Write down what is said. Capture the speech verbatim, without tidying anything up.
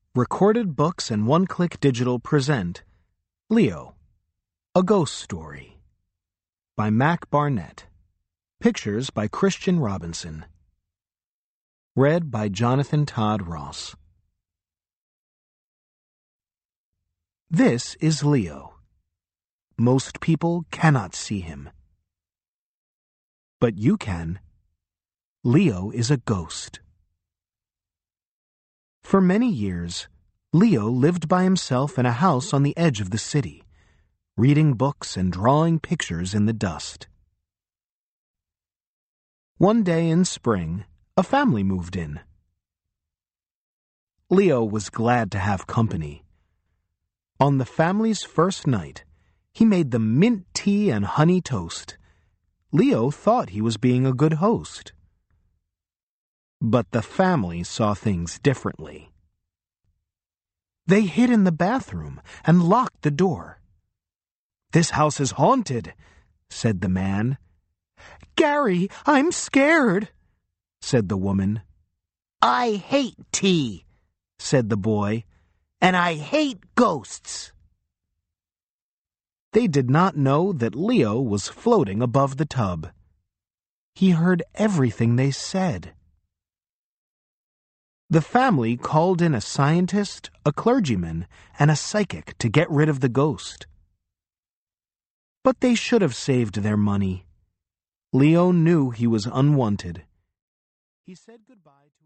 Recorded Books and One Click Digital present Leo, A Ghost Story by Mac Barnett. Pictures by Christian Robinson. Read by Jonathan Todd Ross. This is Leo. Most people cannot see him. But you can. Leo is a ghost. For many years, Leo lived by himself in a house on the edge of the city, reading books and drawing pictures in the dust. One day in spring, a family moved in. Leo was glad to have company. On the family's first night, he made them mint tea and honey toast. Leo thought he was being a good host. But the family saw things differently. They hid in the bathroom and locked the door. "This house is haunted," said the man. "Gary, I'm scared," said the woman. "I hate tea," said the boy, "and I hate ghosts." They did not know that Leo was floating above the tub. He heard everything they said. The family called in a scientist, a clergyman, and a psychic to get rid of the ghost. But they should have saved their money. Leo knew he was unwanted. He said goodbye to